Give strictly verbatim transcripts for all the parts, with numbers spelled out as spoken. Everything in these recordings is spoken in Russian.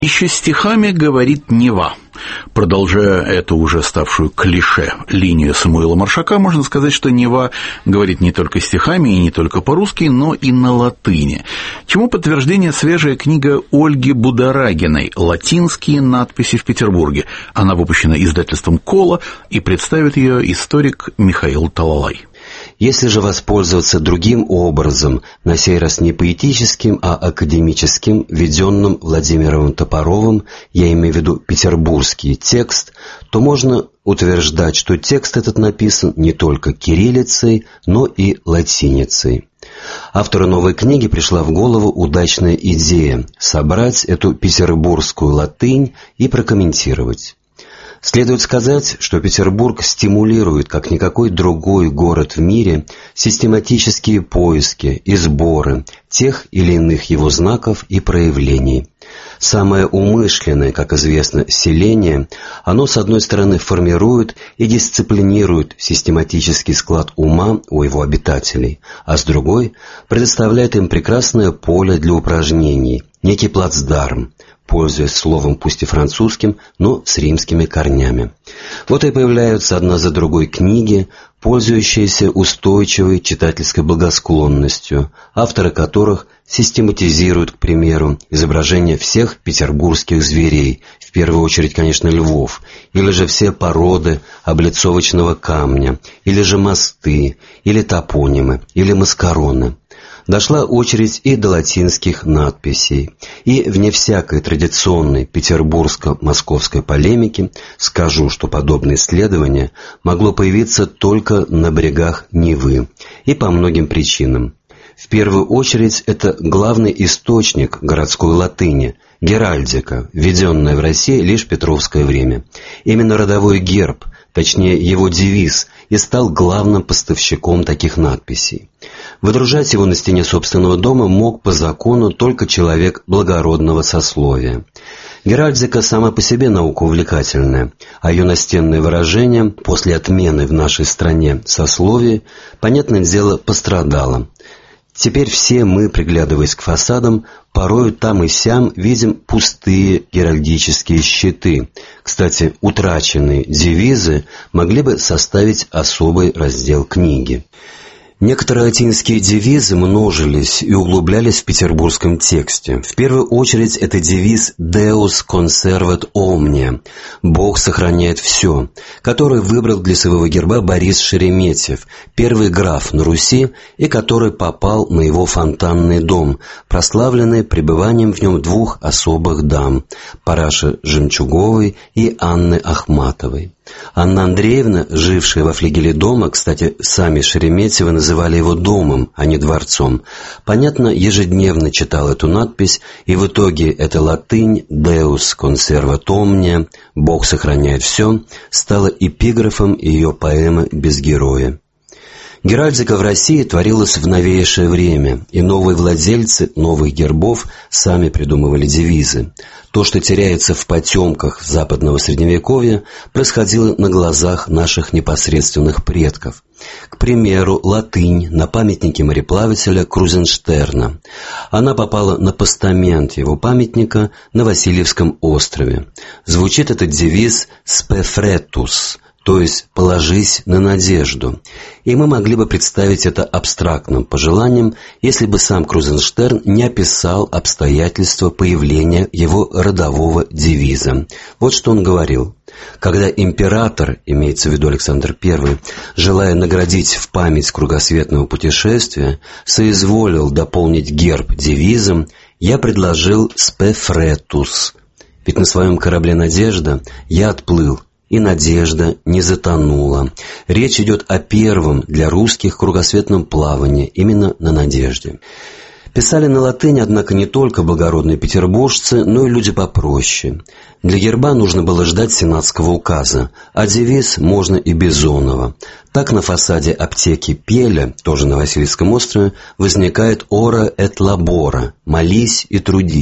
Еще стихами говорит Нева. Продолжая эту уже ставшую клише линию Самуила Маршака, можно сказать, что Нева говорит не только стихами и не только по-русски, но и на латыни. Чему подтверждение свежая книга Ольги Будорагиной «Латинские надписи в Петербурге». Она выпущена издательством «Кола», и представит ее историк Михаил Талалай. Если же воспользоваться другим образом, на сей раз не поэтическим, а академическим, введенным Владимиром Топоровым, я имею в виду петербургский текст, то можно утверждать, что текст этот написан не только кириллицей, но и латиницей. Автору новой книги пришла в голову удачная идея – собрать эту петербургскую латынь и прокомментировать. Следует сказать, что Петербург стимулирует, как никакой другой город в мире, систематические поиски и сборы тех или иных его знаков и проявлений. Самое умышленное, как известно, селение, оно, с одной стороны, формирует и дисциплинирует систематический склад ума у его обитателей, а с другой предоставляет им прекрасное поле для упражнений, некий плацдарм, пользуясь словом пусть и французским, но с римскими корнями. Вот и появляются одна за другой книги, пользующиеся устойчивой читательской благосклонностью, авторы которых систематизируют, к примеру, изображения всех петербургских зверей, в первую очередь, конечно, львов, или же все породы облицовочного камня, или же мосты, или топонимы, или маскароны. Дошла очередь и до латинских надписей, и вне всякой традиционной петербургско-московской полемики скажу, что подобное исследование могло появиться только на берегах Невы, и по многим причинам. В первую очередь это главный источник городской латыни – геральдика, введенная в России лишь в Петровское время. Именно родовой герб, точнее его девиз, и стал главным поставщиком таких надписей. Выдружать его на стене собственного дома мог по закону только человек благородного сословия. Геральдика сама по себе наука увлекательная, а ее настенное выражение после отмены в нашей стране сословия, понятное дело, пострадало. Теперь все мы, приглядываясь к фасадам, порою там и сям видим пустые геральдические щиты. Кстати, утраченные девизы могли бы составить особый раздел книги. Некоторые латинские девизы множились и углублялись в петербургском тексте. В первую очередь это девиз «Deus conservat omnia» – «Бог сохраняет все», который выбрал для своего герба Борис Шереметьев, первый граф на Руси, и который попал на его фонтанный дом, прославленный пребыванием в нем двух особых дам – Параши Жемчуговой и Анны Ахматовой. Анна Андреевна, жившая во флигеле дома, кстати, сами Шереметьевы называли его домом, а не дворцом, понятно, ежедневно читала эту надпись, и в итоге эта латынь «Deus conservat omnia» – «Бог сохраняет все» стала эпиграфом ее поэмы «Без героя». Геральдика в России творилась в новейшее время, и новые владельцы новых гербов сами придумывали девизы. То, что теряется в потемках западного средневековья, происходило на глазах наших непосредственных предков. К примеру, латынь на памятнике мореплавателя Крузенштерна. Она попала на постамент его памятника на Васильевском острове. Звучит этот девиз «Spe fretus», то есть «положись на надежду». И мы могли бы представить это абстрактным пожеланием, если бы сам Крузенштерн не описал обстоятельства появления его родового девиза. Вот что он говорил. Когда император, имеется в виду Александр Первый, желая наградить в память кругосветного путешествия, соизволил дополнить герб девизом, я предложил «Spe fretus». Ведь на своем корабле «Надежда» я отплыл, и надежда не затонула. Речь идет о первом для русских кругосветном плавании, именно на надежде. Писали на латыни, однако, не только благородные петербуржцы, но и люди попроще. Для герба нужно было ждать сенатского указа, а девиз можно и Бизонова. Так на фасаде аптеки Пеля, тоже на Васильевском острове, возникает «Ora et labora» – «молись и трудись».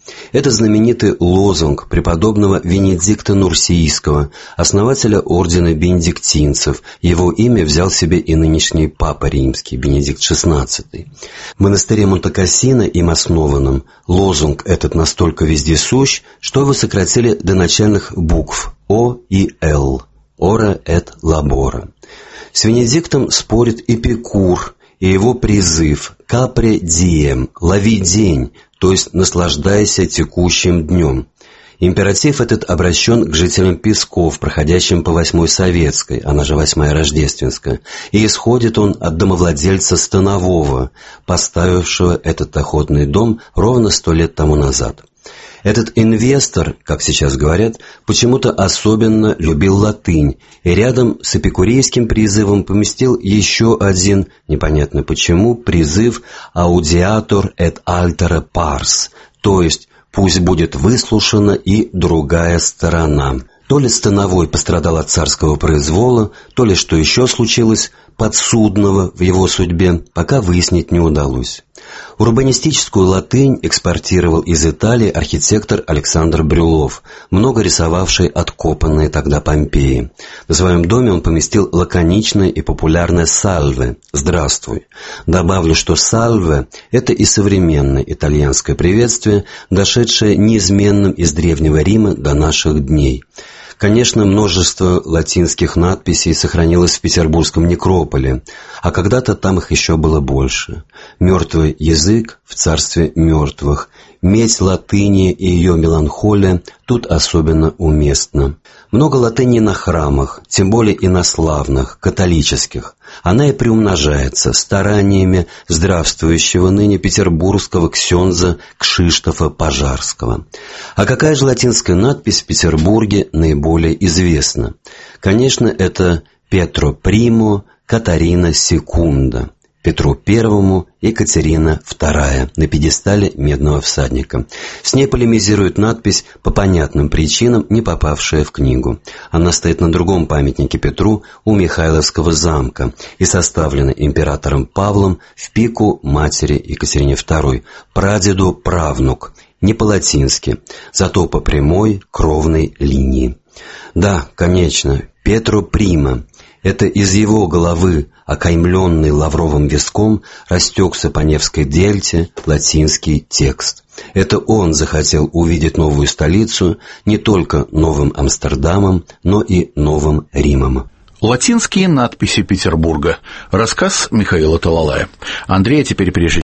Это знаменитый лозунг преподобного Венедикта Нурсийского, основателя ордена бенедиктинцев. Его имя взял себе и нынешний Папа Римский, Бенедикт шестнадцатый. В монастыре Монте-Кассино, им основанном, лозунг этот настолько вездесущ, что его сократили до начальных букв О и Л. Ора et labora. С Венедиктом спорит Эпикур и его призыв «Капре дием» – «лови день», то есть «наслаждайся текущим днем». Императив этот обращен к жителям Песков, проходящим по Восьмой Советской, она же Восьмая Рождественская, и исходит он от домовладельца Станового, поставившего этот охотный дом ровно сто лет тому назад. Этот инвестор, как сейчас говорят, почему-то особенно любил латынь и рядом с эпикурейским призывом поместил еще один, непонятно почему, призыв «audiatur et altera pars», то есть «пусть будет выслушана и другая сторона». То ли Становой пострадал от царского произвола, то ли что еще случилось подсудного в его судьбе, пока выяснить не удалось. Урбанистическую латынь экспортировал из Италии архитектор Александр Брюлов, много рисовавший откопанные тогда Помпеи. В своем доме он поместил лаконичное и популярное «сальве» – «здравствуй». Добавлю, что «сальве» – это и современное итальянское приветствие, дошедшее неизменным из Древнего Рима до наших дней. Конечно, множество латинских надписей сохранилось в Петербургском некрополе, а когда-то там их еще было больше. Мертвый язык в царстве мертвых, медь латыни и ее меланхолия тут особенно уместна. Много латыни на храмах, тем более инославных, католических. Она и приумножается стараниями здравствующего ныне петербургского ксенза Кшиштофа Пожарского. А какая же латинская надпись в Петербурге наиболее известна? Конечно, это «Петро Примо, Катарина Секунда». Петру Первому, Екатерина Вторая на пьедестале медного всадника. С ней полемизирует надпись, по понятным причинам не попавшая в книгу. Она стоит на другом памятнике Петру у Михайловского замка и составлена императором Павлом в пику матери Екатерине Второй, прадеду правнук, не по-латински, зато по прямой кровной линии. Да, конечно, Петро Примо. Это из его головы, окаймленный лавровым виском, растекся по Невской дельте латинский текст. Это он захотел увидеть новую столицу не только новым Амстердамом, но и новым Римом. Латинские надписи Петербурга. Рассказ Михаила Талалая. Андрей, а теперь прежде